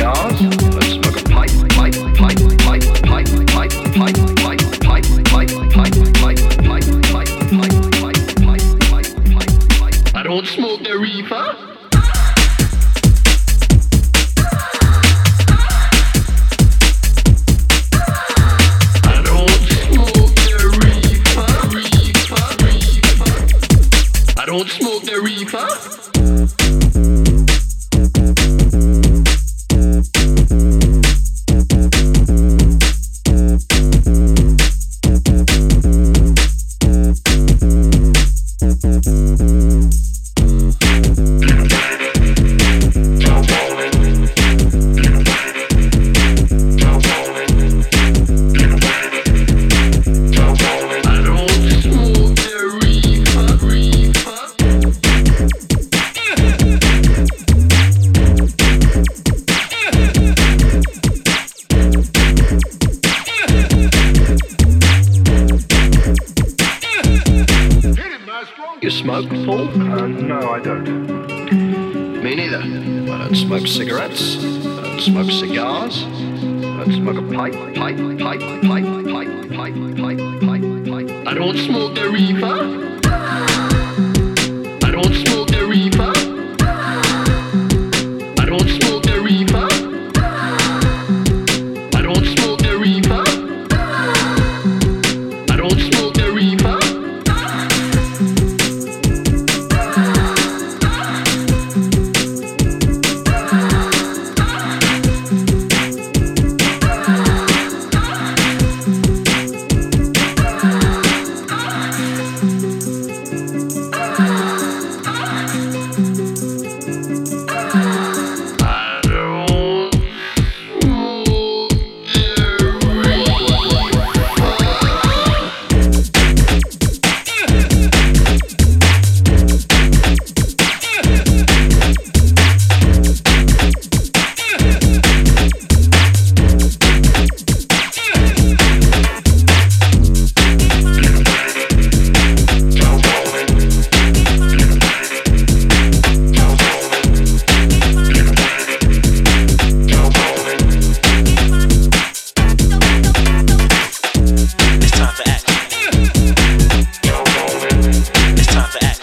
cigars. Don't smoke a pipe, pipe, pipe, pipe, pipe, pipe, pipe, pipe, pipe, pipe, pipe, pipe, pipe. I don't smoke the reefer. Don't smoke the reefer. You smoke, Paul? No, I don't. Me neither. I don't smoke cigarettes. I don't smoke cigars. I don't smoke a pipe, pipe, pipe, pipe, pipe, pipe, pipe, pipe, pipe. I don't smoke the reefer. I don't smoke the reefer. I don't smoke the reefer. I don't smoke the reefer. I don't smoke the reefer. It's time for action.